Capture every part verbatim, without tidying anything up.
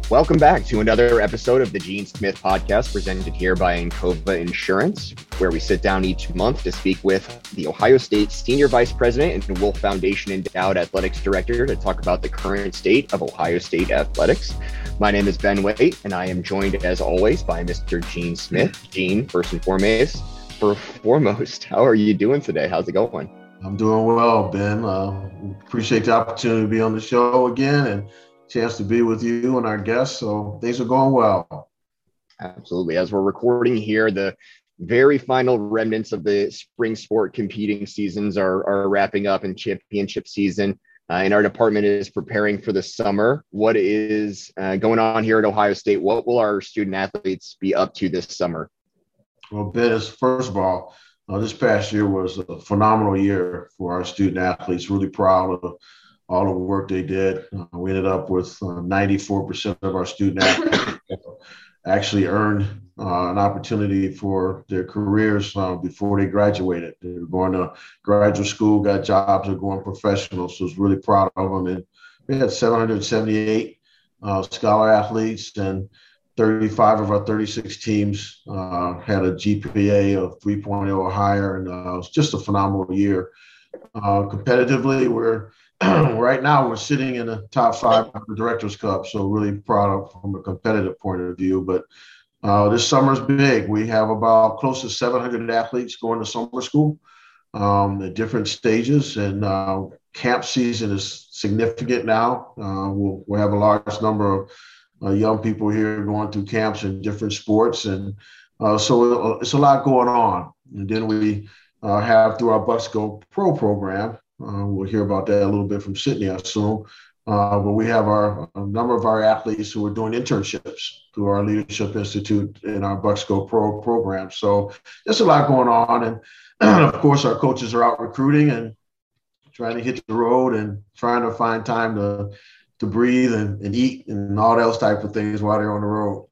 Welcome back to another episode of the Gene Smith Podcast, presented here by Encova Insurance, where we sit down each month to speak with the Ohio State Senior Vice President and Wolf Foundation Endowed Athletics Director to talk about the current state of Ohio State athletics. My name is Ben Waite, and I am joined, as always, by Mister Gene Smith. Gene, first and foremost, for foremost, how are you doing today? How's it going? I'm doing well, Ben. Uh, appreciate the opportunity to be on the show again and chance to be with you and our guests. So things are going well. Absolutely. As we're recording here, the very final remnants of the spring sport competing seasons are, are wrapping up, and championship season uh, in our department is preparing for the summer. What is uh, going on here at Ohio State? What will our student athletes be up to this summer? Well, Ben, is first of all, uh, this past year was a phenomenal year for our student athletes. Really proud of all the work they did. Uh, we ended up with uh, ninety-four percent of our student athletes actually earned uh, an opportunity for their careers uh, before they graduated. They were going to graduate school, got jobs, or going professional. So I was really proud of them. And we had seven hundred seventy-eight uh, scholar athletes, and thirty-five of our thirty-six teams uh, had a G P A of three point oh or higher. And uh, it was just a phenomenal year. Uh, competitively, we're right now we're sitting in the top five of the Directors Cup, so really proud of from a competitive point of view. But uh, this summer's big. We have about close to seven hundred athletes going to summer school um, at different stages, and uh, camp season is significant now. Uh, we'll, we'll have a large number of uh, young people here going through camps in different sports, and uh, so it's a lot going on. And then we uh, have through our Bucks Go Pro program. Uh, we'll hear about that a little bit from Sydney, I assume. Uh, but we have our a number of our athletes who are doing internships through our Leadership Institute in our Bucks Go Pro program. So there's a lot going on. And of course, our coaches are out recruiting and trying to hit the road and trying to find time to to breathe and, and eat and all those type of things while they're on the road.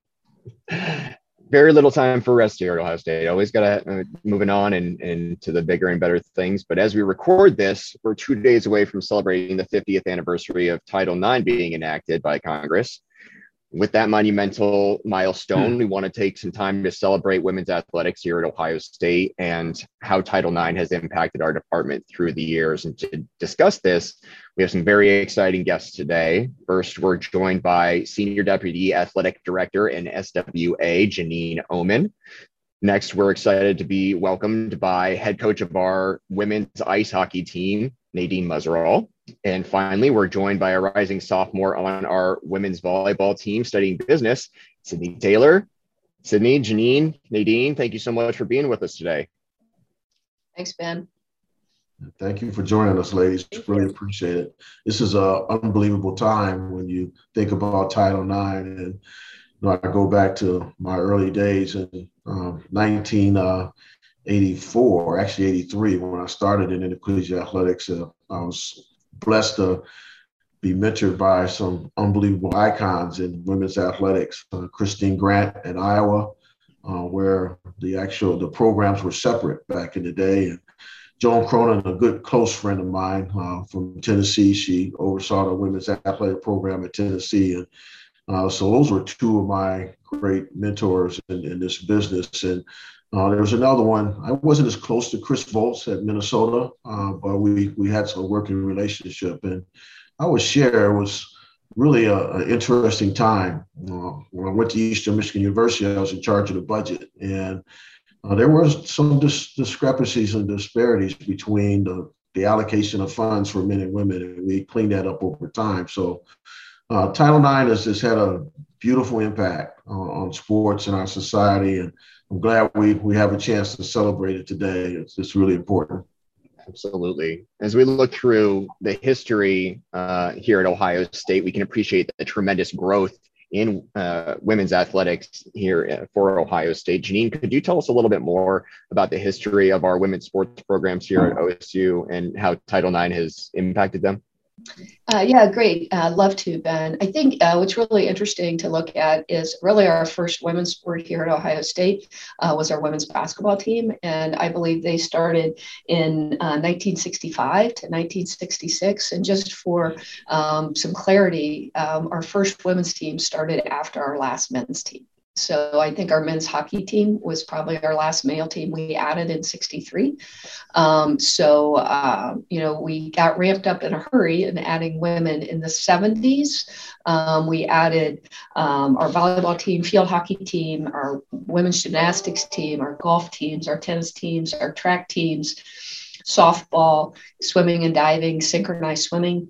Very little time for rest here at Ohio State. Always got to uh, moving on and, and to the bigger and better things. But as we record this, we're two days away from celebrating the fiftieth anniversary of Title nine being enacted by Congress. With that monumental milestone, we want to take some time to celebrate women's athletics here at Ohio State and how Title nine has impacted our department through the years. And to discuss this, we have some very exciting guests today. First, we're joined by Senior Deputy Athletic Director and S W A, Janine Oman. Next, we're excited to be welcomed by head coach of our women's ice hockey team, Nadine Muzzerall. And finally, we're joined by a rising sophomore on our women's volleyball team studying business, Sydney Taylor. Sydney, Janine, Nadine, thank you so much for being with us today. Thanks, Ben. Thank you for joining us, ladies. Really appreciate it. This is an unbelievable time when you think about Title nine. And you know, I go back to my early days in um, nineteen eighty-four, actually eighty-three, when I started in collegiate athletics. Uh, I was blessed to be mentored by some unbelievable icons in women's athletics. Uh, Christine Grant at Iowa, uh, where the actual the programs were separate back in the day. And Joan Cronin, a good close friend of mine uh, from Tennessee. She oversaw the women's athletic program at Tennessee. And uh, so those were two of my great mentors in, in this business. And Uh, there was another one. I wasn't as close to Chris Volz at Minnesota, uh, but we we had some working relationship. And I would share it was really an interesting time. Uh, when I went to Eastern Michigan University, I was in charge of the budget. And uh, there were some dis- discrepancies and disparities between the, the allocation of funds for men and women. And we cleaned that up over time. So uh, Title nine has just had a beautiful impact uh, on sports in our society. And I'm glad we we have a chance to celebrate it today. It's it's really important. Absolutely. As we look through the history uh, here at Ohio State, we can appreciate the tremendous growth in uh, women's athletics here for Ohio State. Janine, could you tell us a little bit more about the history of our women's sports programs here at O S U and how Title nine has impacted them? Uh, yeah, great. Uh, love to, Ben. I think uh, what's really interesting to look at is really our first women's sport here at Ohio State uh, was our women's basketball team. And I believe they started in uh, nineteen sixty-five to nineteen sixty-six. And just for um, some clarity, um, our first women's team started after our last men's team. So I think our men's hockey team was probably our last male team we added in sixty-three. Um, so, uh, you know, we got ramped up in a hurry in adding women in the seventies. Um, we added um, our volleyball team, field hockey team, our women's gymnastics team, our golf teams, our tennis teams, our track teams, softball, swimming and diving, synchronized swimming.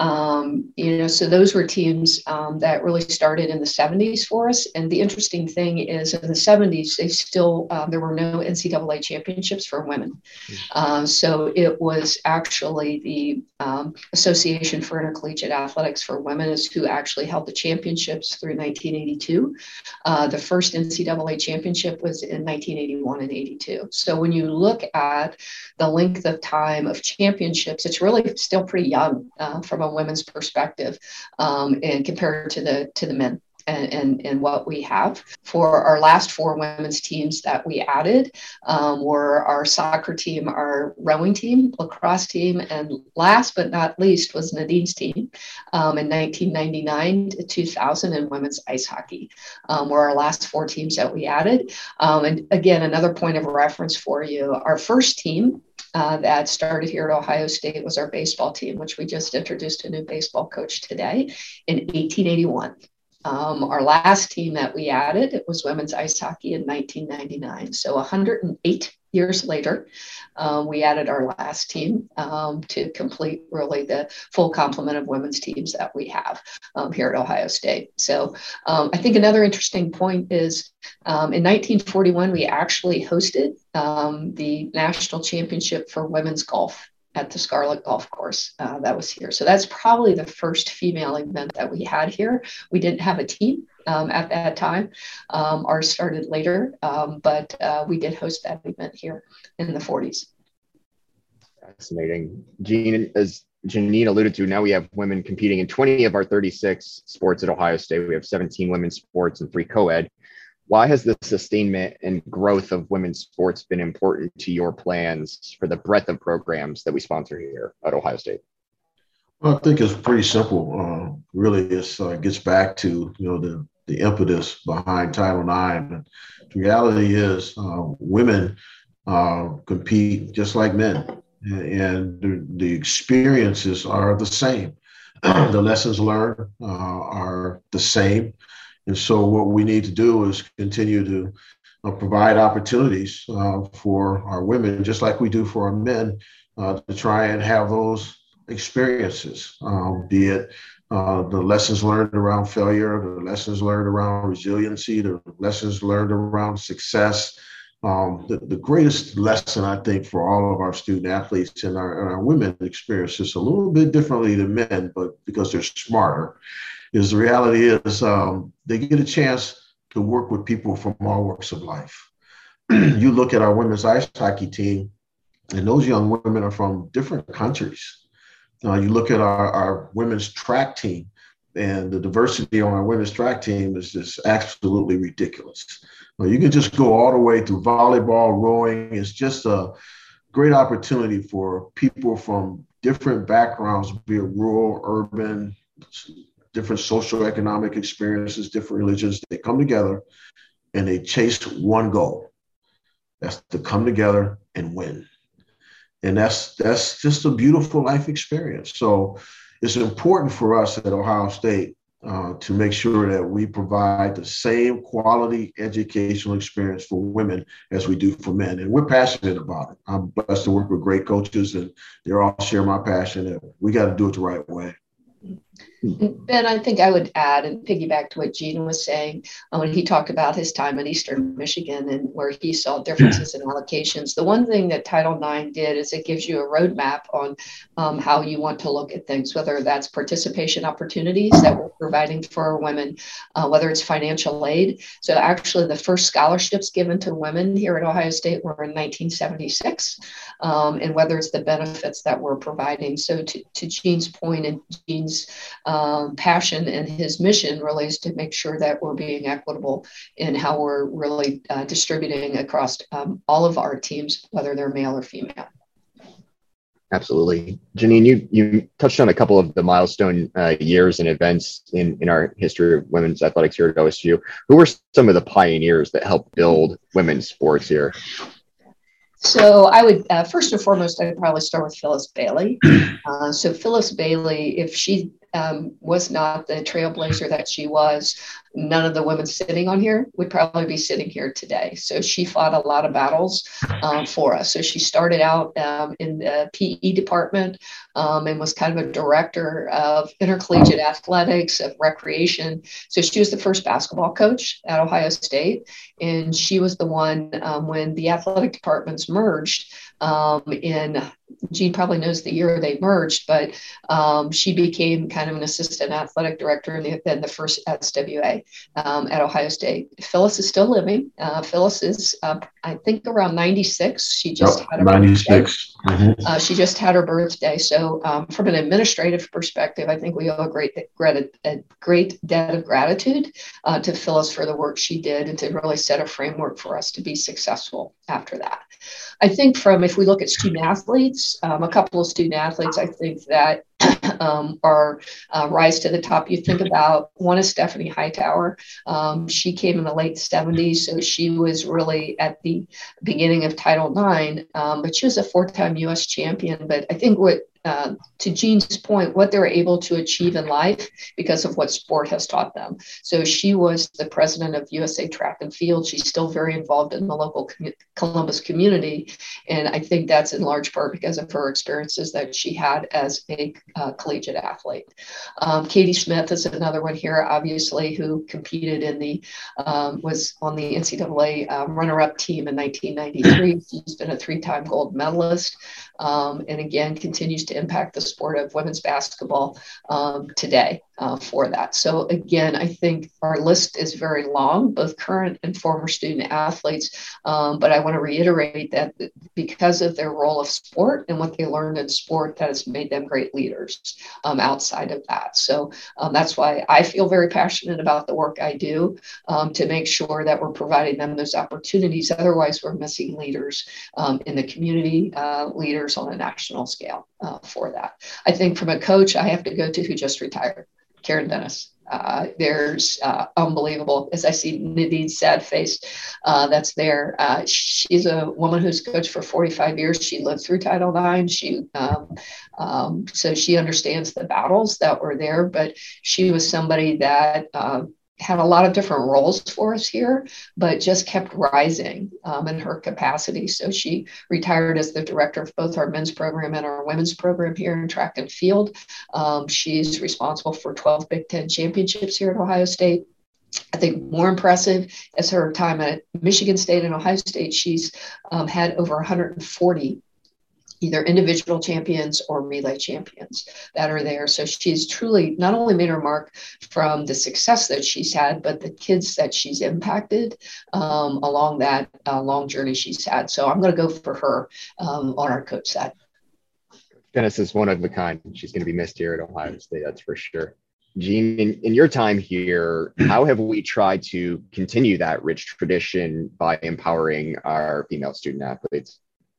Um, you know, so those were teams um, that really started in the seventies for us. And the interesting thing is in the seventies, they still, um, there were no N C double A championships for women. Um, so it was actually the um, Association for Intercollegiate Athletics for Women is who actually held the championships through nineteen eighty-two. Uh, the first N C double A championship was in nineteen eighty-one and eighty-two. So when you look at the length of time of championships, it's really still pretty young uh, from a women's perspective, um, and compared to the to the men and, and and what we have. For our last four women's teams that we added um, were our soccer team, our rowing team, lacrosse team, and last but not least was Nadine's team um, in nineteen ninety-nine to two thousand, and women's ice hockey um, were our last four teams that we added. Um, and again, another point of reference for you, our first team Uh, that started here at Ohio State was our baseball team, which we just introduced a new baseball coach today in eighteen eighty-one. Um, our last team that we added, it was women's ice hockey in nineteen ninety-nine. So one hundred eight years later, um, we added our last team um, to complete really the full complement of women's teams that we have um, here at Ohio State. So um, I think another interesting point is um, in nineteen forty-one, we actually hosted um, the national championship for women's golf at the Scarlet Golf Course uh, that was here. So that's probably the first female event that we had here. We didn't have a team um, at that time. Um, ours started later, um, but uh, we did host that event here in the forties. Fascinating. Jean, as Janine alluded to, now we have women competing in twenty of our thirty-six sports at Ohio State. We have seventeen women's sports and three co-ed. Why has the sustainment and growth of women's sports been important to your plans for the breadth of programs that we sponsor here at Ohio State? Well, I think it's pretty simple. Uh, really, it uh, gets back to you know the the impetus behind Title nine. The reality is, uh, women uh, compete just like men, and the, the experiences are the same. The lessons learned uh, are the same. And so what we need to do is continue to uh, provide opportunities uh, for our women, just like we do for our men, uh, to try and have those experiences, um, be it uh, the lessons learned around failure, the lessons learned around resiliency, the lessons learned around success. Um, the, the greatest lesson, I think, for all of our student athletes and our, and our women experience this a little bit differently than men, but because they're smarter, is the reality is um, they get a chance to work with people from all walks of life. You look at our women's ice hockey team, and those young women are from different countries. Uh, you look at our, our women's track team, and the diversity on our women's track team is just absolutely ridiculous. Uh, you can just go all the way through volleyball, rowing. It's just a great opportunity for people from different backgrounds, be it rural, urban, different socioeconomic experiences, different religions. They come together and they chase one goal. That's to come together and win. And that's that's just a beautiful life experience. So it's important for us at Ohio State uh, to make sure that we provide the same quality educational experience for women as we do for men. And we're passionate about it. I'm blessed to work with great coaches, and they all share my passion that we got to do it the right way. Ben, I think I would add and piggyback to what Gene was saying uh, when he talked about his time in Eastern Michigan and where he saw differences in allocations. The one thing that Title nine did is it gives you a roadmap on um, how you want to look at things, whether that's participation opportunities that we're providing for women, uh, whether it's financial aid. So actually the first scholarships given to women here at Ohio State were in nineteen seventy-six, um, and whether it's the benefits that we're providing. So to, to Gene's point and Gene's Um, passion and his mission really is to make sure that we're being equitable in how we're really uh, distributing across um, all of our teams, whether they're male or female. Absolutely. Janine, you, you touched on a couple of the milestone uh, years and events in, in our history of women's athletics here at O S U. Who were some of the pioneers that helped build women's sports here? So I would, uh, first and foremost, I'd probably start with Phyllis Bailey. Uh, so Phyllis Bailey, if she um, was not the trailblazer that she was, none of the women sitting on here would probably be sitting here today. So she fought a lot of battles um, for us. So she started out um, in the P E department um, and was kind of a director of intercollegiate athletics, of recreation. So she was the first basketball coach at Ohio State. And she was the one um, when the athletic departments merged um, in, Gene probably knows the year they merged, but um, she became kind of an assistant athletic director in the, in the first S W A um, at Ohio State. Phyllis is still living. Uh, Phyllis is, uh, I think, around ninety-six. She just yep, had her ninety-six. Mm-hmm. Uh, she just had her birthday. So um, from an administrative perspective, I think we owe a great, a great debt of gratitude uh, to Phyllis for the work she did and to really set a framework for us to be successful after that. I think from, if we look at student athletes, um, a couple of student athletes, I think that um, are uh, rise to the top. You think about, one is Stephanie Hightower. Um, she came in the late seventies, so she was really at the beginning of Title nine, um, but she was a four-time U S champion. But I think what Uh, to Gene's point, what they're able to achieve in life because of what sport has taught them. So she was the president of U S A Track and Field. She's still very involved in the local com- Columbus community. And I think that's in large part because of her experiences that she had as a uh, collegiate athlete. Um, Katie Smith is another one here, obviously, who competed in the, um, was on the N C double A um, runner-up team in nineteen ninety-three. She's been a three-time gold medalist. Um, and again, continues to impact the sport of women's basketball um, today uh, for that. So again, I think our list is very long, both current and former student athletes. Um, but I want to reiterate that because of their role of sport and what they learned in sport, that has made them great leaders um, outside of that. So um, that's why I feel very passionate about the work I do um, to make sure that we're providing them those opportunities. Otherwise, we're missing leaders um, in the community, uh, leaders on a national scale uh, for that. I think from a coach, I have to go to who just retired, Karen Dennis. Uh, there's uh, unbelievable, as I see Nadine's sad face uh, that's there. Uh, she's a woman who's coached for forty-five years. She lived through Title nine. She, um, um, so she understands the battles that were there, but she was somebody that uh, had a lot of different roles for us here, but just kept rising um, in her capacity. So she retired as the director of both our men's program and our women's program here in track and field. Um, she's responsible for twelve Big Ten championships here at Ohio State. I think more impressive is her time at Michigan State and Ohio State. She's um, had over one hundred forty either individual champions or relay champions that are there. So she's truly not only made her mark from the success that she's had, but the kids that she's impacted um, along that uh, long journey she's had. So I'm going to go for her um, on our coach side. Dennis is one of a kind. She's going to be missed here at Ohio State, that's for sure. Gene, in, in your time here, how have we tried to continue that rich tradition by empowering our female student athletes?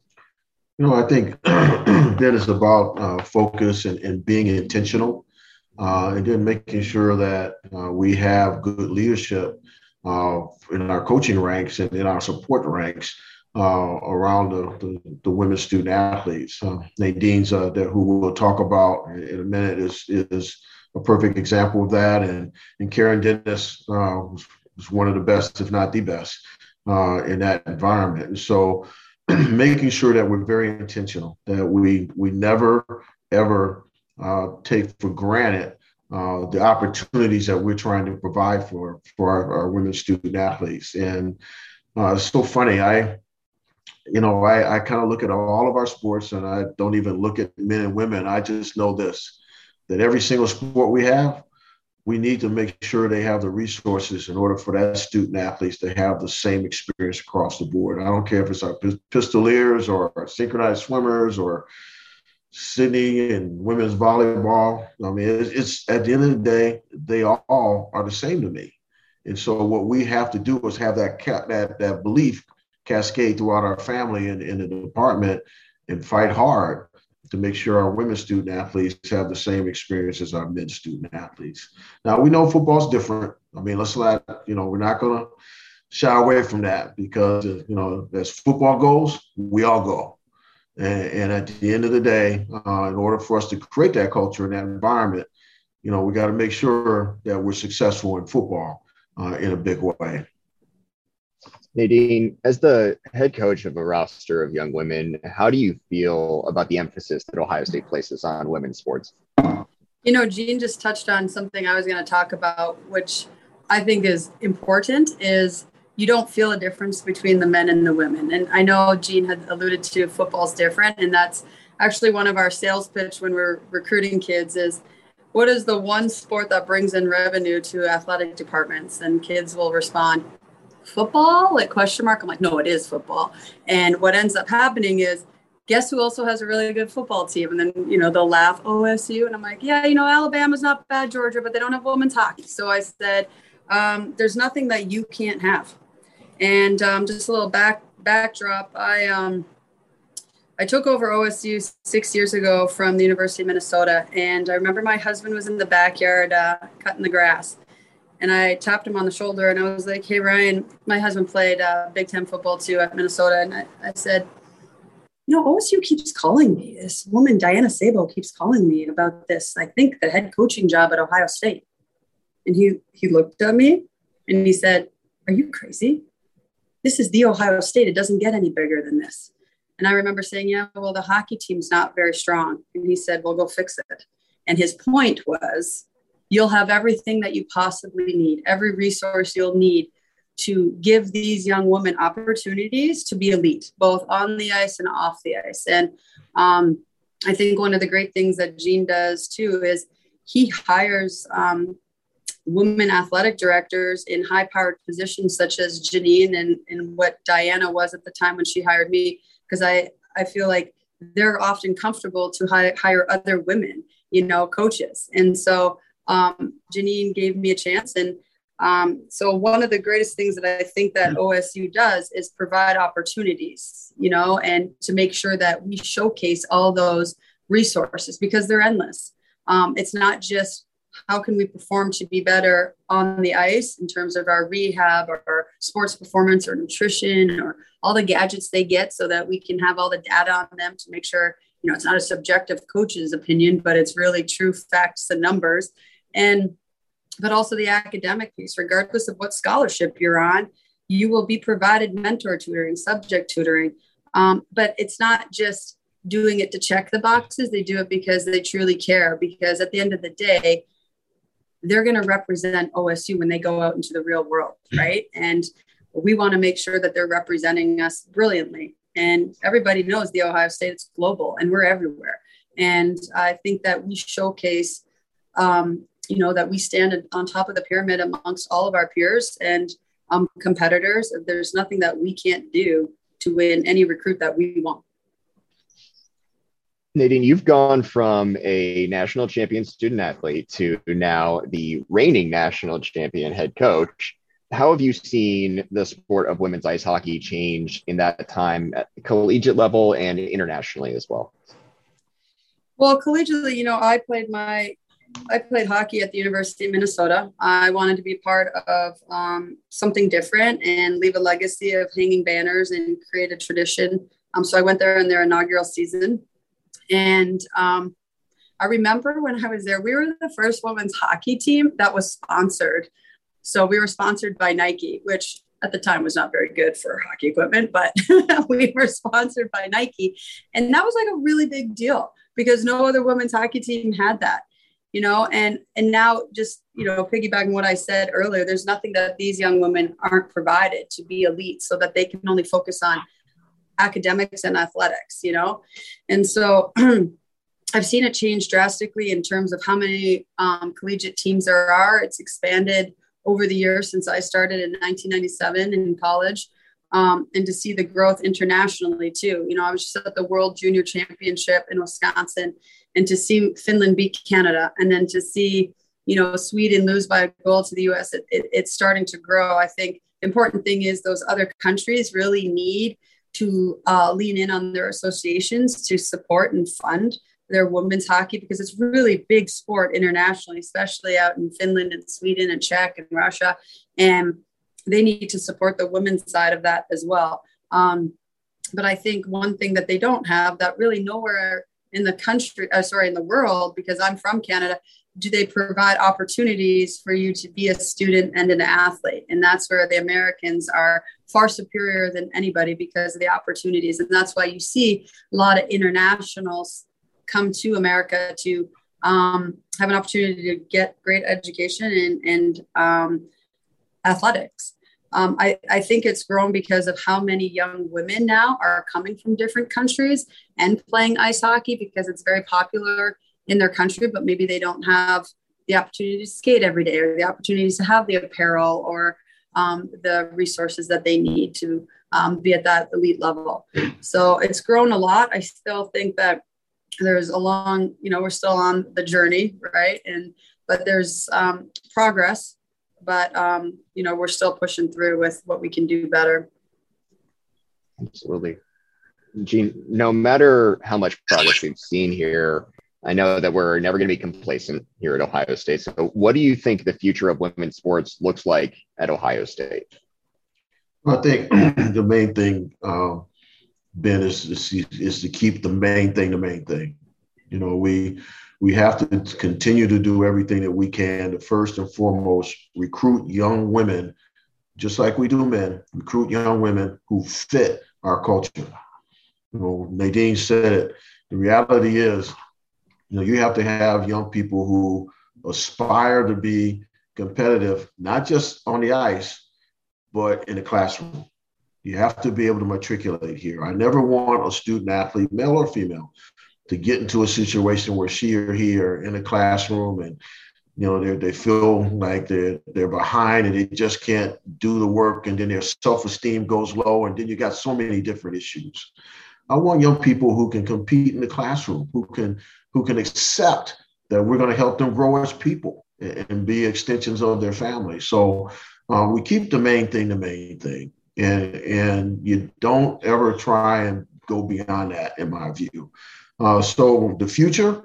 You know, I think that is about uh, focus and, and being intentional, uh, and then making sure that uh, we have good leadership uh, in our coaching ranks and in our support ranks uh, around the, the, the women's student athletes. Uh, Nadine's, uh, that, who we'll talk about in a minute, is is a perfect example of that. And, and Karen Dennis uh, was, was one of the best, if not the best, uh, in that environment. And so making sure that we're very intentional, that we we never, ever uh, take for granted uh, the opportunities that we're trying to provide for, for our, our women student athletes. And uh, it's so funny. I, you know, I, I kind of look at all of our sports, and I don't even look at men and women. I just know this, that every single sport we have, we need to make sure they have the resources in order for that student athletes to have the same experience across the board. I don't care if it's our pistoliers or our synchronized swimmers or Sydney and women's volleyball. I mean, it's, it's at the end of the day, they all are the same to me. And so what we have to do is have that ca- that that belief cascade throughout our family and in the department, and fight hard to make sure our women's student athletes have the same experience as our men's student athletes. Now, we know football's different. I mean, let's not, you know, we're not going to shy away from that, because, you know, as football goes, we all go. And, and at the end of the day, uh, in order for us to create that culture and that environment, you know, we got to make sure that we're successful in football uh, in a big way. Nadine, as the head coach of a roster of young women, how do you feel about the emphasis that Ohio State places on women's sports? You know, Jean just touched on something I was going to talk about, which I think is important, is you don't feel a difference between the men and the women. And I know Jean had alluded to football's different, and that's actually one of our sales pitch when we're recruiting kids is, what is the one sport that brings in revenue to athletic departments? And kids will respond, football, like question mark. I'm like, no, it is football. And what ends up happening is, guess who also has a really good football team? And then, you know, they'll laugh, O S U. And I'm like, yeah, you know, Alabama's not bad, Georgia, but they don't have women's hockey. So I said, um, there's nothing that you can't have. And um, just a little back backdrop. I, um, I took over O S U six years ago from the University of Minnesota. And I remember my husband was in the backyard uh, cutting the grass. And I tapped him on the shoulder and I was like, hey, Ryan, my husband played uh, Big Ten football too at Minnesota. And I, I said, you know, O S U keeps calling me. This woman, Diana Sabo, keeps calling me about this, I think, the head coaching job at Ohio State. And he, he looked at me and he said, are you crazy? This is the Ohio State. It doesn't get any bigger than this. And I remember saying, yeah, well, the hockey team's not very strong. And he said, well, go fix it. And his point was, you'll have everything that you possibly need, every resource you'll need to give these young women opportunities to be elite, both on the ice and off the ice. And um, I think one of the great things that Jean does too is he hires um, women athletic directors in high-powered positions such as Janine and, and what Diana was at the time when she hired me, because I, I feel like they're often comfortable to hi- hire other women, you know, coaches. And so Um, Janine gave me a chance. And um, so one of the greatest things that I think that O S U does is provide opportunities, you know, and to make sure that we showcase all those resources because they're endless. Um, it's not just how can we perform to be better on the ice in terms of our rehab or, or sports performance or nutrition or all the gadgets they get so that we can have all the data on them to make sure, you know, it's not a subjective coach's opinion, but it's really true facts and numbers. And, but also the academic piece, regardless of what scholarship you're on, you will be provided mentor tutoring, subject tutoring. Um, but it's not just doing it to check the boxes. They do it because they truly care, because at the end of the day, they're going to represent O S U when they go out into the real world. Right. And we want to make sure that they're representing us brilliantly. And everybody knows the Ohio State is global and we're everywhere. And I think that we showcase, um, you know, that we stand on top of the pyramid amongst all of our peers and um, competitors. There's nothing that we can't do to win any recruit that we want. Nadine, you've gone from a national champion student athlete to now the reigning national champion head coach. How have you seen the sport of women's ice hockey change in that time at the collegiate level and internationally as well? Well, collegiately, you know, I played my I played hockey at the University of Minnesota. I wanted to be part of um, something different and leave a legacy of hanging banners and create a tradition. Um, so I went there in their inaugural season. And um, I remember when I was there, we were the first women's hockey team that was sponsored. So we were sponsored by Nike, which at the time was not very good for hockey equipment, but we were sponsored by Nike. And that was like a really big deal because no other women's hockey team had that. you know, and, and now just, you know, piggybacking what I said earlier, there's nothing that these young women aren't provided to be elite so that they can only focus on academics and athletics, you know? And so I've seen it change drastically in terms of how many um, collegiate teams there are. It's expanded over the years since I started in nineteen ninety-seven in college. Um, and to see the growth internationally too. You know, I was just at the World Junior Championship in Wisconsin, and to see Finland beat Canada, and then to see, you know, Sweden lose by a goal to the U S, it, it, it's starting to grow. I think the important thing is those other countries really need to uh, lean in on their associations to support and fund their women's hockey, because it's really big sport internationally, especially out in Finland and Sweden and Czech and Russia. And they need to support the women's side of that as well. Um, but I think one thing that they don't have that really nowhere in the country, uh, sorry, in the world, because I'm from Canada, do they provide opportunities for you to be a student and an athlete? And that's where the Americans are far superior than anybody because of the opportunities. And that's why you see a lot of internationals come to America to um, have an opportunity to get great education and, and um, athletics. Um, I, I think it's grown because of how many young women now are coming from different countries and playing ice hockey, because it's very popular in their country, but maybe they don't have the opportunity to skate every day, or the opportunities to have the apparel or um, the resources that they need to um, be at that elite level. So it's grown a lot. I still think that there's a long, you know, we're still on the journey, right? And, but there's um, progress. But, um, you know, we're still pushing through with what we can do better. Absolutely. Jean, no matter how much progress we've seen here, I know that we're never going to be complacent here at Ohio State. So what do you think the future of women's sports looks like at Ohio State? I think the main thing, um, Ben, is, is, is to keep the main thing the main thing. You know, we we have to continue to do everything that we can to first and foremost recruit young women, just like we do men, recruit young women who fit our culture. You know, Nadine said it. The reality is, you know, you have to have young people who aspire to be competitive, not just on the ice, but in the classroom. You have to be able to matriculate here. I never want a student athlete, male or female, to get into a situation where she or he are in a classroom and, you know, they they feel like they're, they're behind and they just can't do the work, and then their self-esteem goes low, and then you got so many different issues. I want young people who can compete in the classroom, who can who can accept that we're going to help them grow as people and, and be extensions of their family. So uh, we keep the main thing the main thing, and and you don't ever try and go beyond that, in my view. Uh, so the future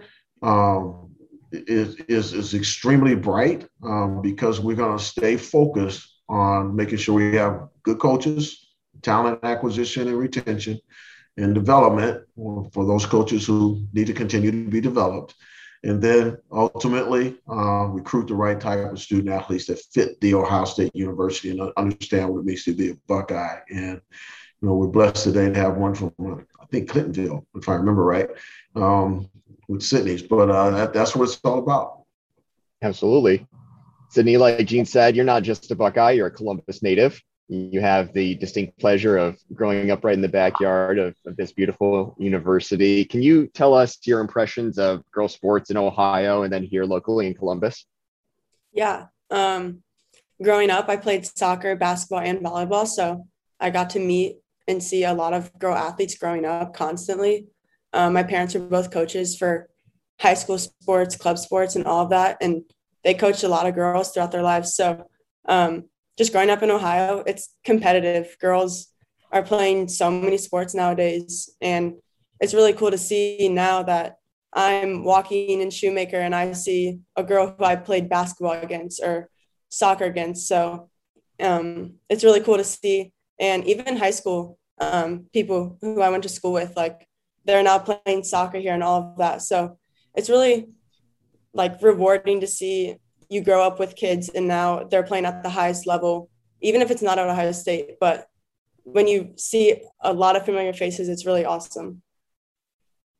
um, is, is, is extremely bright um, because we're going to stay focused on making sure we have good coaches, talent acquisition and retention, and development for those coaches who need to continue to be developed. And then ultimately uh, recruit the right type of student athletes that fit the Ohio State University and understand what it means to be a Buckeye. And you know, we're blessed today to have one from, I think, Clintonville, if I remember right, um, with Sydney's. But uh, that, that's what it's all about. Absolutely. Sydney, like Jean said, you're not just a Buckeye, you're a Columbus native. You have the distinct pleasure of growing up right in the backyard of, of this beautiful university. Can you tell us your impressions of girls sports in Ohio and then here locally in Columbus? Yeah. Um, growing up, I played soccer, basketball, and volleyball. So I got to meet and see a lot of girl athletes growing up constantly. Um, my parents were both coaches for high school sports, club sports, and all of that. And they coached a lot of girls throughout their lives. So um, just growing up in Ohio, it's competitive. Girls are playing so many sports nowadays. And it's really cool to see now that I'm walking in Shoemaker and I see a girl who I played basketball against or soccer against. So um, it's really cool to see. And even in high school, um, people who I went to school with, like, they're now playing soccer here and all of that. So it's really, like, rewarding to see you grow up with kids and now they're playing at the highest level, even if it's not at Ohio State. But when you see a lot of familiar faces, it's really awesome.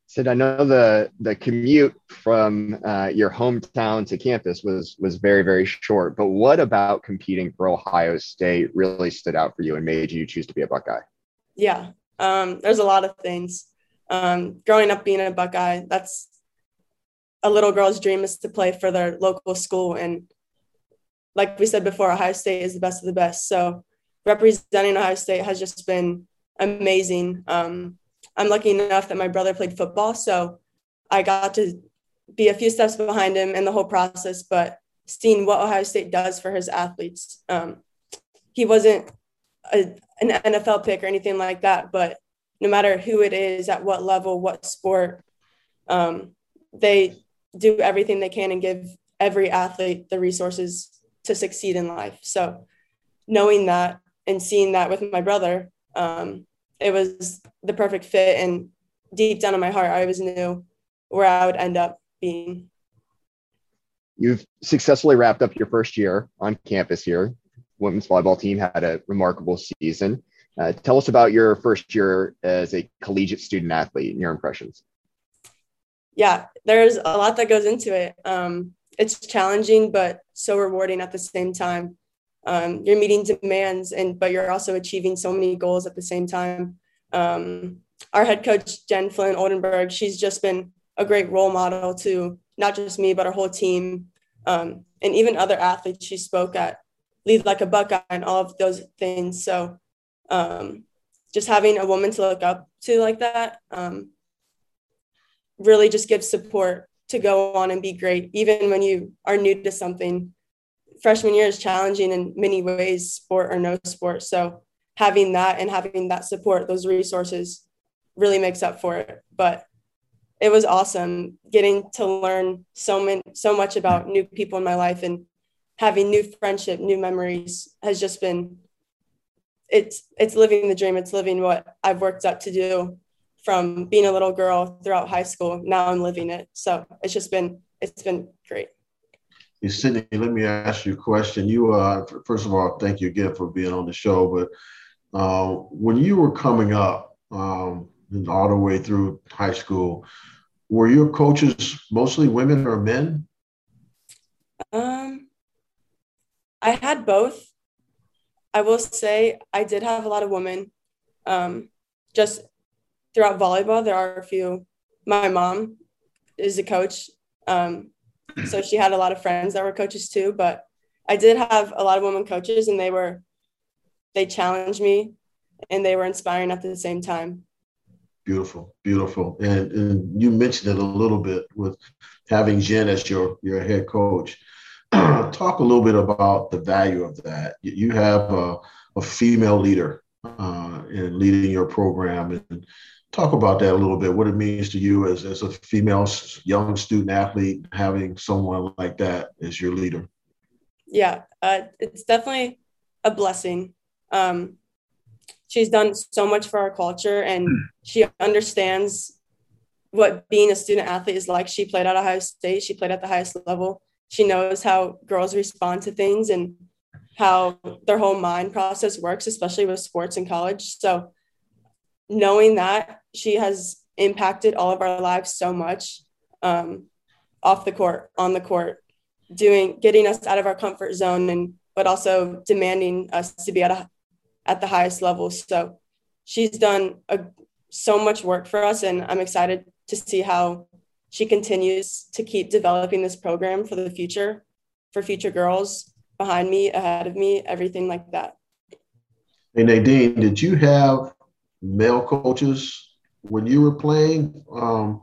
Sid, I know the the commute from uh, your hometown to campus was was very, very short, but what about competing for Ohio State really stood out for you and made you choose to be a Buckeye? Yeah, um, there's a lot of things. Um, growing up being a Buckeye, that's a little girl's dream, is to play for their local school. And like we said before, Ohio State is the best of the best. So representing Ohio State has just been amazing. Um, I'm lucky enough that my brother played football, so I got to be a few steps behind him in the whole process, but seeing what Ohio State does for his athletes. Um, he wasn't a, an N F L pick or anything like that, but no matter who it is, at what level, what sport, um, they do everything they can and give every athlete the resources to succeed in life. So knowing that and seeing that with my brother, um, it was the perfect fit. And deep down in my heart, I always knew where I would end up being. You've successfully wrapped up your first year on campus here. Women's volleyball team had a remarkable season. Uh, tell us about your first year as a collegiate student athlete and your impressions. Yeah, there's a lot that goes into it. Um, it's challenging, but so rewarding at the same time. Um, you're meeting demands, and but you're also achieving so many goals at the same time. Um, our head coach, Jen Flynn Oldenburg, she's just been a great role model to not just me, but our whole team, um, and even other athletes she spoke at, Lead Like a Buckeye and all of those things. So um, just having a woman to look up to like that um, really just gives support to go on and be great, even when you are new to something. Freshman year is challenging in many ways, sport or no sport. So having that and having that support, those resources really makes up for it. But it was awesome getting to learn so many, so much about new people in my life, and having new friendship, new memories has just been, it's, it's living the dream. It's living what I've worked up to do from being a little girl throughout high school. Now I'm living it. So it's just been, it's been great. Hey, Sydney, let me ask you a question. You, uh, first of all, thank you again for being on the show. But uh, when you were coming up um, all the way through high school, were your coaches mostly women or men? Um, I had both. I will say I did have a lot of women. Um, just throughout volleyball, there are a few. My mom is a coach. Um, So she had a lot of friends that were coaches too, but I did have a lot of women coaches, and they were, they challenged me and they were inspiring at the same time. Beautiful, beautiful. And, and you mentioned it a little bit with having Jen as your, your head coach. Talk a little bit about the value of that. You have a, a female leader uh, in leading your program, and talk about that a little bit, what it means to you as, as a female young student athlete, having someone like that as your leader. Yeah, uh, it's definitely a blessing. Um, she's done so much for our culture, and she understands what being a student athlete is like. She played at Ohio State. She played at the highest level. She knows how girls respond to things and how their whole mind process works, especially with sports in college. So knowing that, she has impacted all of our lives so much, um, off the court, on the court, doing, getting us out of our comfort zone, and but also demanding us to be at a, at the highest level. So she's done a, so much work for us, and I'm excited to see how she continues to keep developing this program for the future, for future girls behind me, ahead of me, everything like that. Hey, Nadine, did you have male coaches when you were playing? Um,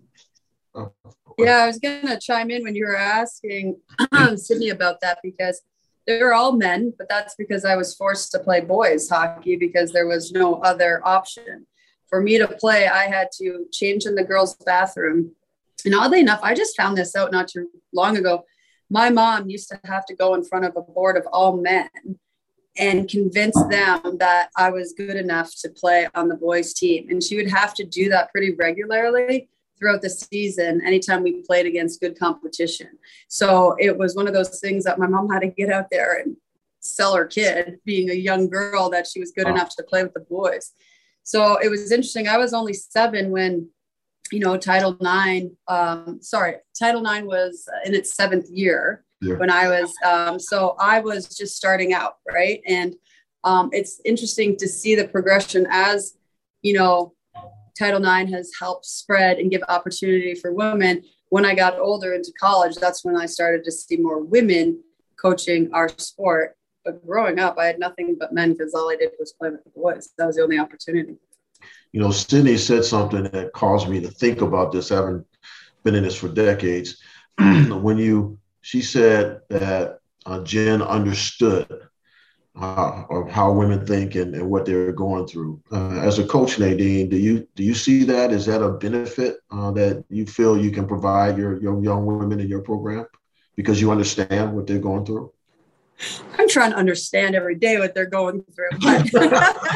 uh, yeah, I was going to chime in when you were asking Sydney about that, because they were all men, but that's because I was forced to play boys hockey because there was no other option. For me to play, I had to change in the girls' bathroom. And oddly enough, I just found this out not too long ago. My mom used to have to go in front of a board of all men and convince them that I was good enough to play on the boys' team. And she would have to do that pretty regularly throughout the season, anytime we played against good competition. So it was one of those things that my mom had to get out there and sell her kid, being a young girl, that she was good wow. enough to play with the boys. So it was interesting. I was only seven when you know, Title nine, um, sorry, Title nine was in its seventh year yeah. when I was, um, so I was just starting out, right? And um, it's interesting to see the progression as, you know, Title nine has helped spread and give opportunity for women. When I got older into college, that's when I started to see more women coaching our sport. But growing up, I had nothing but men because all I did was play with the boys. That was the only opportunity. You know, Sydney said something that caused me to think about this, having been in this for decades. When you, she said that uh, Jen understood uh, of how women think and, and what they're going through. Uh, as a coach, Nadine, do you do you see that? Is that a benefit uh, that you feel you can provide your, your young women in your program because you understand what they're going through? I'm trying to understand every day what they're going through. But figuring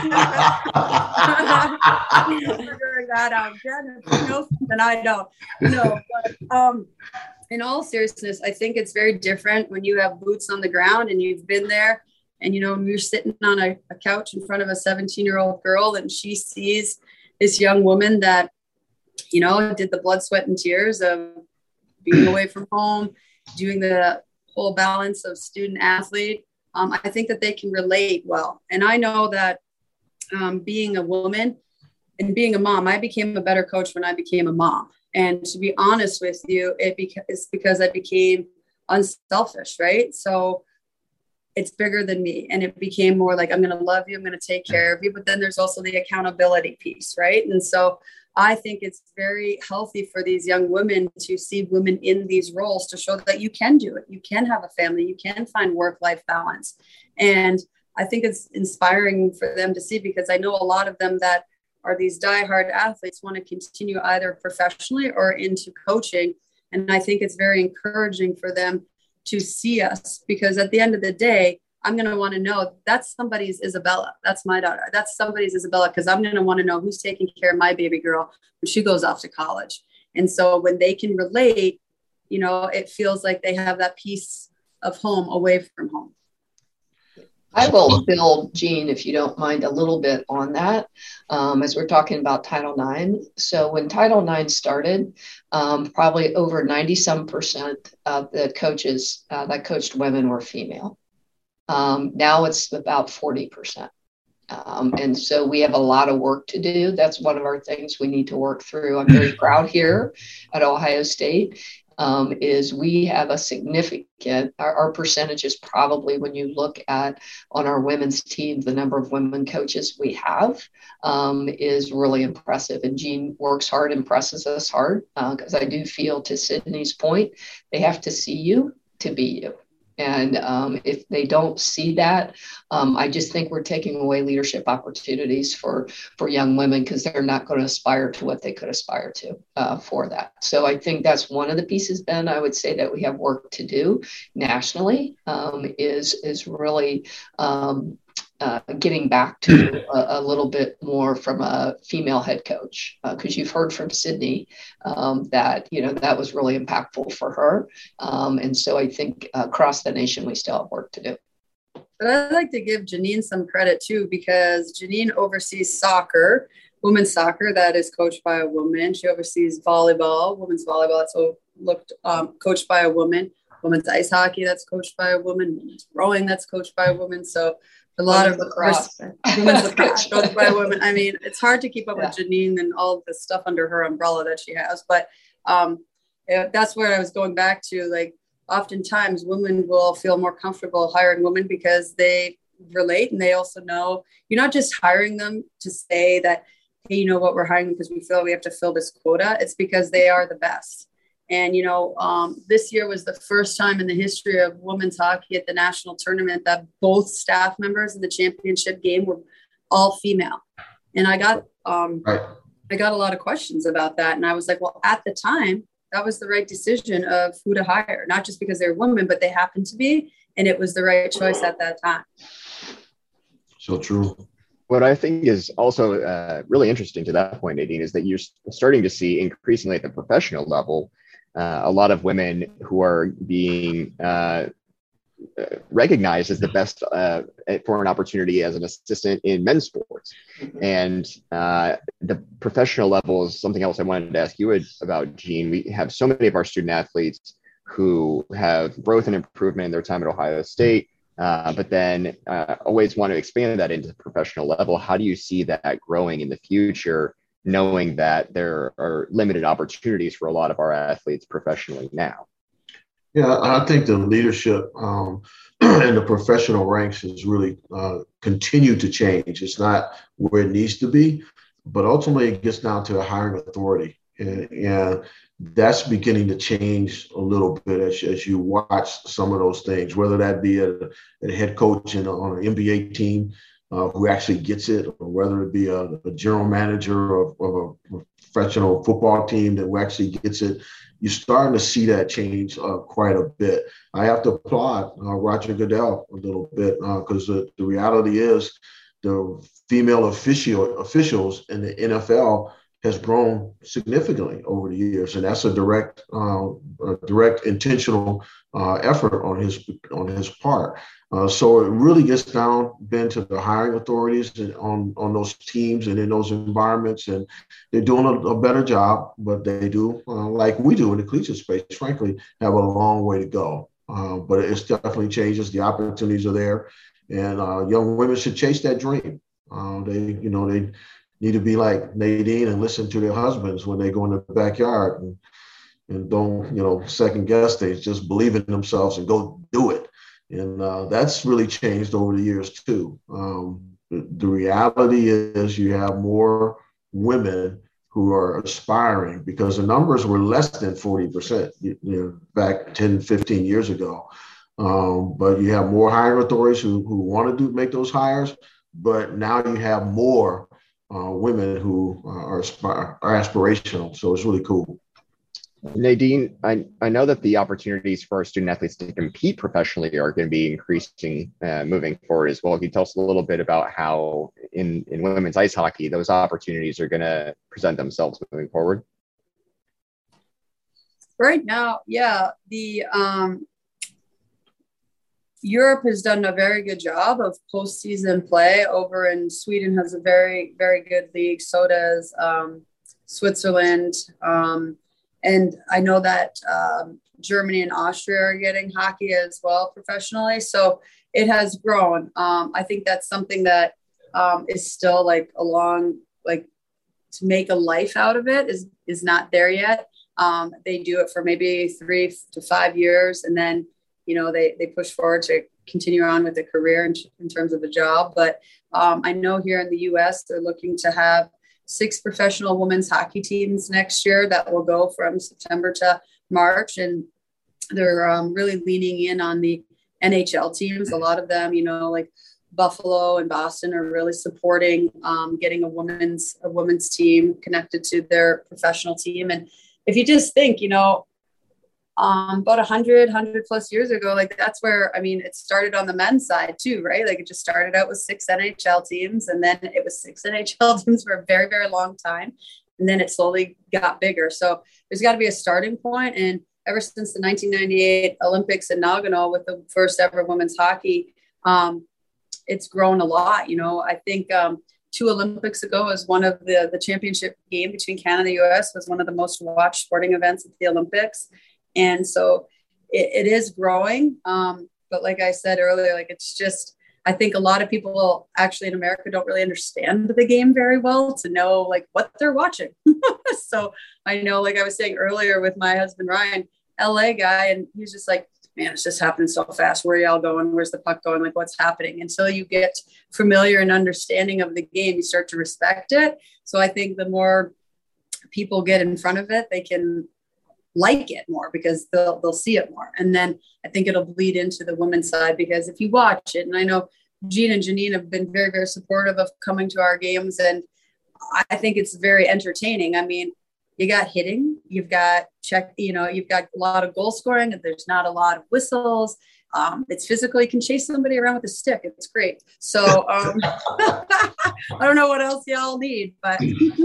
that out. Jen, if you know something I don't. No, but um, in all seriousness, I think it's very different when you have boots on the ground and you've been there. And, you know, you're sitting on a, a couch in front of a seventeen-year-old girl and she sees this young woman that, you know, did the blood, sweat, and tears of being away from home, doing the whole balance of student athlete. Um, I think that they can relate well. And I know that um, being a woman and being a mom, I became a better coach when I became a mom. And to be honest with you, it beca- it's because I became unselfish, right? So it's bigger than me. And it became more like, I'm going to love you. I'm going to take care of you. But then there's also the accountability piece, right? And so I think it's very healthy for these young women to see women in these roles to show that you can do it. You can have a family. You can find work-life balance. And I think it's inspiring for them to see, because I know a lot of them that are these diehard athletes want to continue either professionally or into coaching. And I think it's very encouraging for them to see us, because at the end of the day, I'm going to want to know that's somebody's Isabella. That's my daughter. That's somebody's Isabella, because I'm going to want to know who's taking care of my baby girl when she goes off to college. And so when they can relate, you know, it feels like they have that piece of home away from home. I will build, Jean, if you don't mind, a little bit on that, um, as we're talking about Title nine. So when Title nine started, um, probably over ninety some percent of the coaches uh, that coached women were female. Um, now it's about forty percent. Um, and so we have a lot of work to do. That's one of our things we need to work through. I'm very proud here at Ohio State. Um, is we have a significant, our, our percentage is probably, when you look at on our women's team, the number of women coaches we have um, is really impressive. And Jean works hard, impresses us hard, because uh, I do feel, to Sydney's point, they have to see you to be you. And um, if they don't see that, um, I just think we're taking away leadership opportunities for, for young women, because they're not going to aspire to what they could aspire to uh, for that. So I think that's one of the pieces, Ben, I would say that we have work to do nationally, um, is, is really um, uh, getting back to a, a little bit more from a female head coach, because uh, you've heard from Sydney um, that, you know, that was really impactful for her. Um, and so I think uh, across the nation, we still have work to do. But I'd like to give Janine some credit too, because Janine oversees soccer, women's soccer, that is coached by a woman. She oversees volleyball, women's volleyball, that's looked um, coached by a woman. Women's ice hockey, that's coached by a woman. Women's rowing, that's coached by a woman. So a lot women's of lacrosse, women's lacrosse coached by a woman. I mean, it's hard to keep up yeah. with Janine and all of the stuff under her umbrella that she has. But um, yeah, that's where I was going back to. Like, oftentimes women will feel more comfortable hiring women because they relate, and they also know you're not just hiring them to say that, hey, you know what, we're hiring them because we feel we have to fill this quota. It's because they are the best. And, you know, um, this year was the first time in the history of women's hockey at the national tournament that both staff members in the championship game were all female. And I got, um, right. I got a lot of questions about that. And I was like, well, at the time, that was the right decision of who to hire, not just because they're women, but they happened to be, and it was the right choice at that time. So true. What I think is also uh, really interesting to that point, Nadine, is that you're starting to see increasingly at the professional level, uh, a lot of women who are being uh, uh, recognized as the best uh, for an opportunity as an assistant in men's sports. And uh, the professional level is something else I wanted to ask you about, Jean. We have so many of our student athletes who have growth and improvement in their time at Ohio State, uh, but then uh, always want to expand that into the professional level. How do you see that growing in the future, knowing that there are limited opportunities for a lot of our athletes professionally now? Yeah, I think the leadership um, in the professional ranks has really uh, continued to change. It's not where it needs to be, but ultimately it gets down to a hiring authority. And, and that's beginning to change a little bit as, as you watch some of those things, whether that be a, a head coach in, on an N B A team uh, who actually gets it, or whether it be a, a general manager of, of a professional football team that actually gets it. You're starting to see that change uh, quite a bit. I have to applaud uh, Roger Goodell a little bit because uh, the, the reality is the female official officials in the N F L has grown significantly over the years, and that's a direct, uh, a direct intentional uh, effort on his on his part. Uh, so it really gets down, Ben, to the hiring authorities and on on those teams and in those environments, and they're doing a, a better job. But they do, uh, like we do in the collegiate space, frankly, have a long way to go. Uh, but it's definitely changes. The opportunities are there, and uh, young women should chase that dream. Uh, they, you know, they need to be like Nadine and listen to their husbands when they go in the backyard and, and don't, you know, second guess things, just believe in themselves and go do it. And uh, that's really changed over the years too. Um, the, the reality is you have more women who are aspiring because the numbers were less than forty percent you, you know, back ten, fifteen years ago. Um, but you have more hiring authorities who, who want to do make those hires, but now you have more Uh, women who uh, are, aspire, are aspirational. So it's really cool. Nadine, I, I know that the opportunities for our student athletes to compete professionally are going to be increasing uh, moving forward as well. Can you tell us a little bit about how in, in women's ice hockey, those opportunities are going to present themselves moving forward? Right now, yeah, the um, Europe has done a very good job of postseason play. Over in Sweden has a very, very good league. So does um, Switzerland. Um, and I know that um, Germany and Austria are getting hockey as well professionally. So it has grown. Um, I think that's something that um, is still like a long, like to make a life out of it is, is not there yet. Um, they do it for maybe three to five years. And then, you know, they, they push forward to continue on with a career in, in terms of a job. But um, I know here in the U S, they're looking to have six professional women's hockey teams next year that will go from September to March. And they're um, really leaning in on the N H L teams. A lot of them, you know, like Buffalo and Boston are really supporting um, getting a women's, a women's team connected to their professional team. And if you just think, you know, um, about a hundred, hundred plus years ago, like that's where, I mean, it started on the men's side too, right? Like it just started out with six N H L teams, and then it was six N H L teams for a very, very long time. And then it slowly got bigger. So there's got to be a starting point. And ever since the nineteen ninety-eight Olympics in Nagano with the first ever women's hockey, um, it's grown a lot. You know, I think um, two Olympics ago was one of the, the championship game between Canada and the U S was one of the most watched sporting events at the Olympics. And so it, it is growing. Um, but like I said earlier, like it's just, I think a lot of people actually in America don't really understand the game very well to know like what they're watching. So I know, like I was saying earlier with my husband, Ryan, L A guy, and he's just like, man, it's just happening so fast. Where are y'all going? Where's the puck going? Like what's happening? Until you get familiar and understanding of the game, you start to respect it. So I think the more people get in front of it, they can like it more because they'll they'll see it more. And then I think it'll bleed into the women's side, because if you watch it, and I know Jean and Janine have been very, very supportive of coming to our games, and I think it's very entertaining. I mean, you got hitting, you've got check, you know, you've got a lot of goal scoring, and there's not a lot of whistles. Um, it's physical. You can chase somebody around with a stick. It's great. So um, I don't know what else y'all need, but.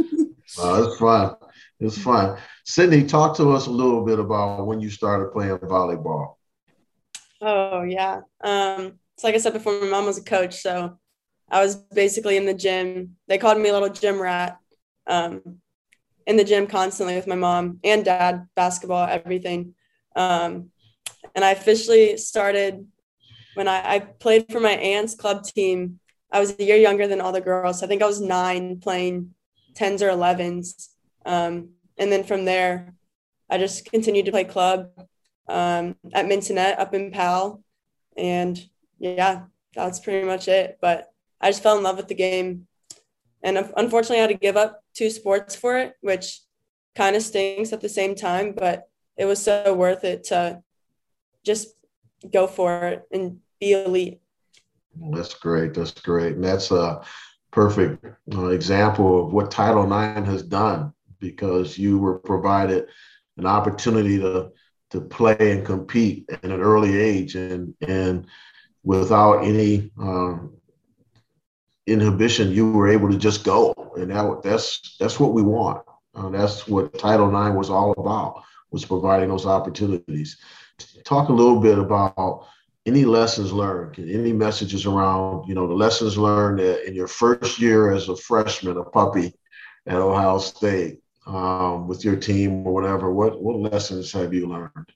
uh, it's fun. It's fun. Sydney, talk to us a little bit about when you started playing volleyball. Oh, yeah. Um, so like I said before, my mom was a coach, so I was basically in the gym. They called me a little gym rat. Um, in the gym constantly with my mom and dad, basketball, everything. Um, and I officially started when I, I played for my aunt's club team. I was a year younger than all the girls. So I think I was nine playing tens or elevens. Um, and then from there, I just continued to play club um, at Mintonette up in Pal. And yeah, that's pretty much it. But I just fell in love with the game. And unfortunately, I had to give up two sports for it, which kind of stinks at the same time, but it was so worth it to just go for it and be elite. That's great. That's great. And that's a perfect uh, example of what Title nine has done, because you were provided an opportunity to to play and compete at an early age, and and without any um, inhibition, you were able to just go, and that that's that's what we want. Uh, that's what Title nine was all about, was providing those opportunities. Talk a little bit about any lessons learned, any messages around, you know, the lessons learned in your first year as a freshman, a puppy at Ohio State, um, with your team or whatever. What what lessons have you learned?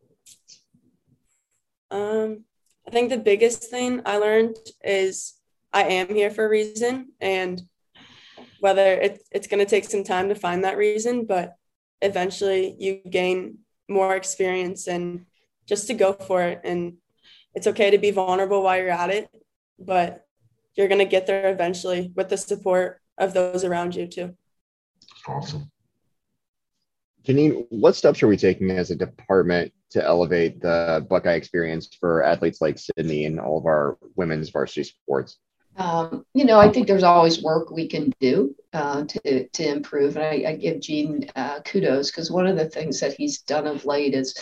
Um, I think the biggest thing I learned is I am here for a reason, and whether it, it's going to take some time to find that reason, but eventually you gain more experience and just to go for it. And it's okay to be vulnerable while you're at it, but you're going to get there eventually with the support of those around you too. Awesome. Janine, what steps are we taking as a department to elevate the Buckeye experience for athletes like Sydney and all of our women's varsity sports? Um, you know, I think there's always work we can do uh, to to improve, and I, I give Gene uh, kudos, because one of the things that he's done of late is,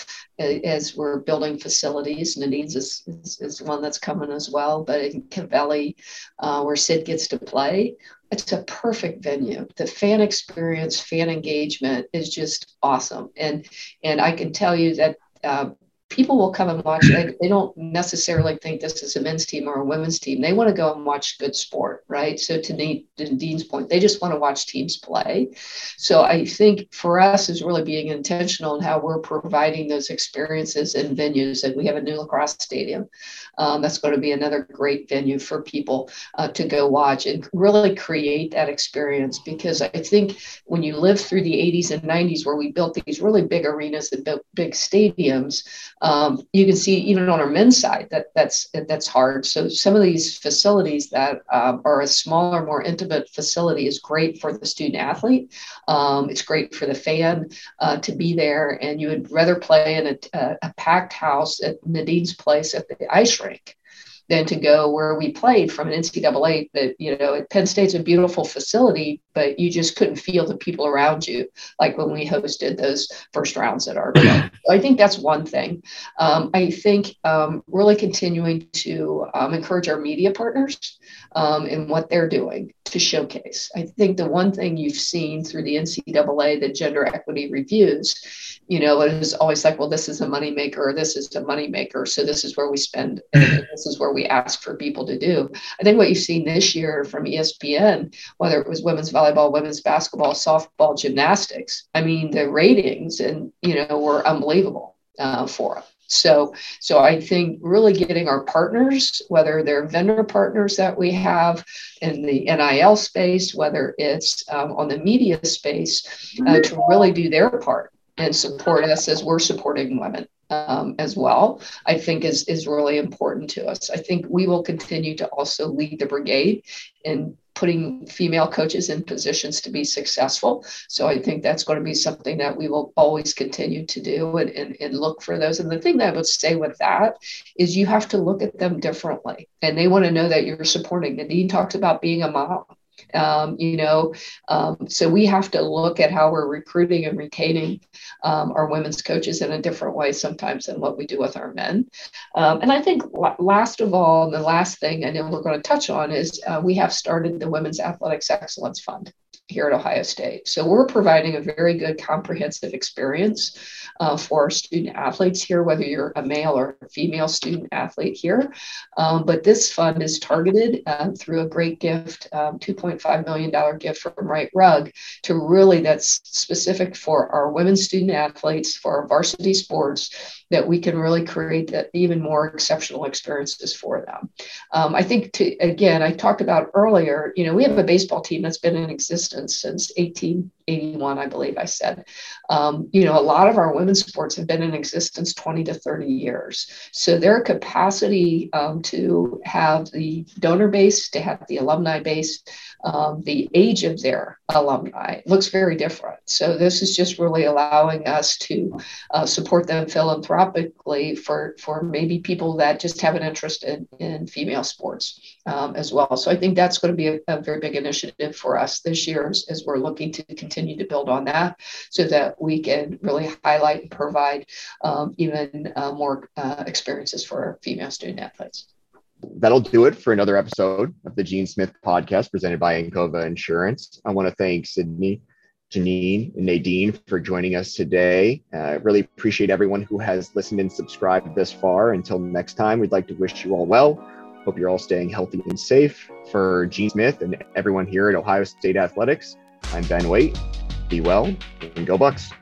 as we're building facilities, Nadine's is, is, is one that's coming as well, but in Cavelli, uh, where Sid gets to play, it's a perfect venue. The fan experience, fan engagement is just awesome, and and I can tell you that. Uh, People will come and watch. They, they don't necessarily think this is a men's team or a women's team. They want to go and watch good sport, right? So to, Dean, to Dean's point, they just want to watch teams play. So I think for us is really being intentional in how we're providing those experiences in venues. And we have a new lacrosse stadium. Um, that's going to be another great venue for people uh, to go watch and really create that experience. Because I think when you live through the eighties and nineties, where we built these really big arenas and built big stadiums, Um, you can see even on our men's side that that's that's hard. So some of these facilities that um, are a smaller, more intimate facility is great for the student athlete. Um, it's great for the fan uh, to be there, and you would rather play in a, a, a packed house at Nadine's place at the ice rink than to go where we played from an N C double A. That, you know, Penn State's a beautiful facility, but you just couldn't feel the people around you like when we hosted those first rounds at R P O. I think that's one thing. Um, I think um, really continuing to um, encourage our media partners um, in what they're doing to showcase. I think the one thing you've seen through the N C double A, the gender equity reviews, you know, it is always like, well, this is a moneymaker, or this is a moneymaker, so this is where we spend, and this is where we ask for people to do. I think what you've seen this year from E S P N, whether it was women's volleyball, women's basketball, softball, gymnastics, I mean, the ratings and, you know, were unbelievable uh, for them. So, so I think really getting our partners, whether they're vendor partners that we have in the N I L space, whether it's um, on the media space, uh, to really do their part and support us as we're supporting women um, as well, I think is, is really important to us. I think we will continue to also lead the brigade in putting female coaches in positions to be successful. So I think that's going to be something that we will always continue to do and, and, and look for those. And the thing that I would say with that is you have to look at them differently, and they want to know that you're supporting. Nadine talks about being a mom. Um, you know, um, so we have to look at how we're recruiting and retaining um, our women's coaches in a different way sometimes than what we do with our men. Um, and I think last of all, the last thing I know we're going to touch on is uh, we have started the Women's Athletics Excellence Fund here at Ohio State. So we're providing a very good comprehensive experience uh, for our student athletes here, whether you're a male or a female student athlete here. Um, but this fund is targeted uh, through a great gift, um, two point five million dollars gift from Right Rug, to really that's specific for our women student athletes, for our varsity sports, that we can really create that even more exceptional experiences for them. Um, I think, to, again, I talked about earlier, you know, we have a baseball team that's been in existence since eighteen eighty-one, I believe I said. Um, you know, a lot of our women's sports have been in existence twenty to thirty years. So their capacity um, to have the donor base, to have the alumni base, um, the age of their alumni looks very different. So this is just really allowing us to uh, support them philanthropically for, for maybe people that just have an interest in, in female sports um, as well. So I think that's going to be a, a very big initiative for us this year as, as we're looking to continue to build on that so that we can really highlight and provide um, even uh, more uh, experiences for our female student athletes. That'll do it for another episode of the Gene Smith podcast presented by Encova Insurance. I want to thank Sydney, Janine, and Nadine for joining us today. I uh, really appreciate everyone who has listened and subscribed this far. Until next time, we'd like to wish you all well. Hope you're all staying healthy and safe. For Gene Smith and everyone here at Ohio State Athletics, I'm Ben Waite. Be well and go Bucks.